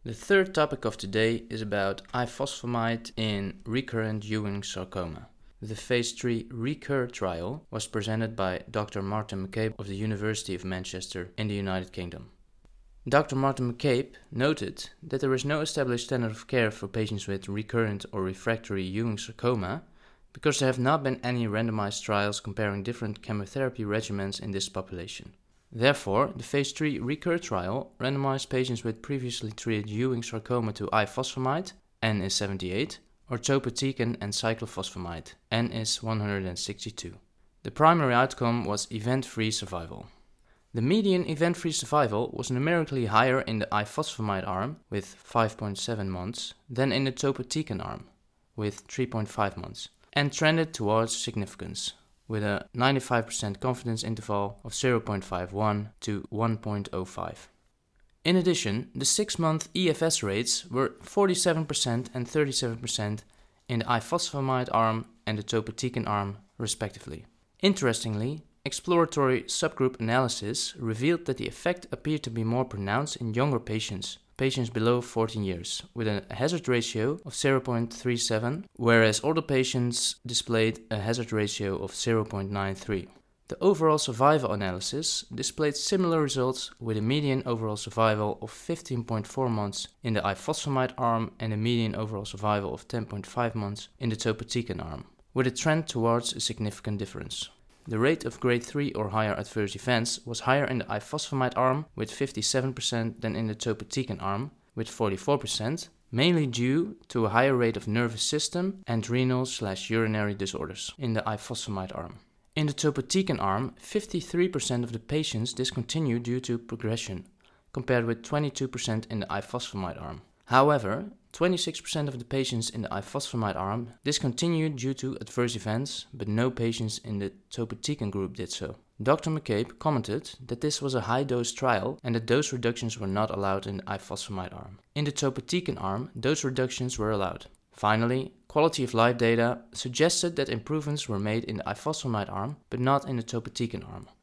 The third topic of today is about ifosfamide in recurrent Ewing sarcoma. The phase 3 RECUR trial was presented by Dr. Martin McCabe of the University of Manchester in the United Kingdom. Dr. Martin McCabe noted that there is no established standard of care for patients with recurrent or refractory Ewing sarcoma because there have not been any randomized trials comparing different chemotherapy regimens in this population. Therefore, the phase 3 RECUR trial randomized patients with previously treated Ewing sarcoma to ifosfamide, N is 78, or topotecan and cyclophosphamide, N is 162. The primary outcome was event-free survival. The median event-free survival was numerically higher in the ifosfamide arm with 5.7 months than in the topotecan arm with 3.5 months, and trended towards significance, with a 95% confidence interval of 0.51 to 1.05. In addition, the 6-month EFS rates were 47% and 37% in the ifosfamide arm and the topotecan arm, respectively. Interestingly, exploratory subgroup analysis revealed that the effect appeared to be more pronounced in younger patients below 14 years, with a hazard ratio of 0.37, whereas older patients displayed a hazard ratio of 0.93. The overall survival analysis displayed similar results, with a median overall survival of 15.4 months in the ifosfamide arm and a median overall survival of 10.5 months in the topotecan arm, with a trend towards a significant difference. The rate of grade 3 or higher adverse events was higher in the ifosfamide arm with 57% than in the topotecan arm with 44%, mainly due to a higher rate of nervous system and renal/urinary disorders in the ifosfamide arm. In the topotecan arm, 53% of the patients discontinued due to progression, compared with 22% in the ifosfamide arm. However, 26% of the patients in the ifosfamide arm discontinued due to adverse events, but no patients in the topotecan group did so. Dr. McCabe commented that this was a high-dose trial and that dose reductions were not allowed in the ifosfamide arm. In the topotecan arm, dose reductions were allowed. Finally, quality of life data suggested that improvements were made in the ifosfamide arm, but not in the topotecan arm.